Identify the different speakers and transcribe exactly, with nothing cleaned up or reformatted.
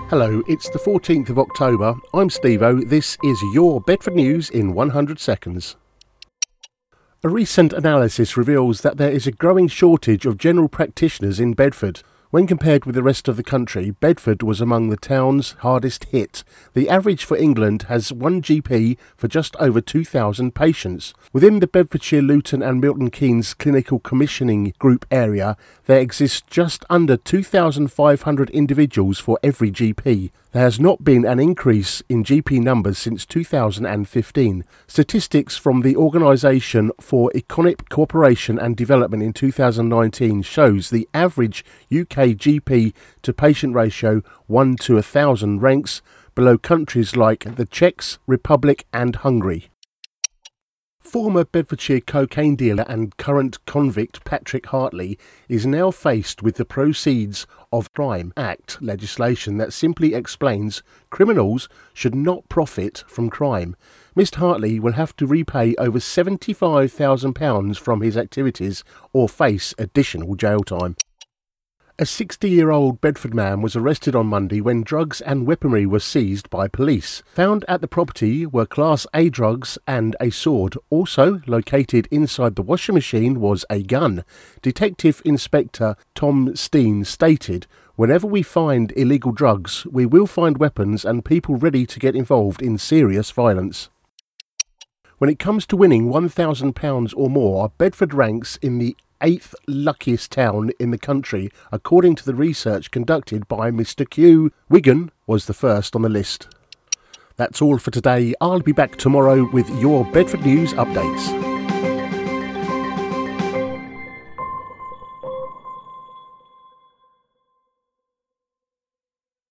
Speaker 1: Hello, it's the fourteenth of October. I'm Steve-O. This is your Bedford News in one hundred seconds. A recent analysis reveals that there is a growing shortage of general practitioners in Bedford. When compared with the rest of the country, Bedford was among the towns hardest hit. The average for England has one G P for just over two thousand patients. Within the Bedfordshire, Luton and Milton Keynes Clinical Commissioning Group area, there exists just under two thousand five hundred individuals for every G P. There has not been an increase in G P numbers since two thousand fifteen. Statistics from the Organisation for Economic Cooperation and Development in two thousand nineteen shows the average U K G P to patient ratio one to one thousand ranks below countries like the Czech Republic and Hungary. Former Bedfordshire cocaine dealer and current convict Patrick Hartley is now faced with the proceeds of Crime Act legislation that simply explains criminals should not profit from crime. Mister Hartley will have to repay over seventy-five thousand pounds from his activities or face additional jail time. A sixty-year-old Bedford man was arrested on Monday when drugs and weaponry were seized by police. Found at the property were Class A drugs and a sword. Also located inside the washing machine was a gun. Detective Inspector Tom Steen stated, "Whenever we find illegal drugs, we will find weapons and people ready to get involved in serious violence." When it comes to winning one thousand pounds or more, Bedford ranks in the eighth luckiest town in the country, according to the research conducted by Mister Q. Wigan was the first on the list. That's all for today. I'll be back tomorrow with your Bedford News updates.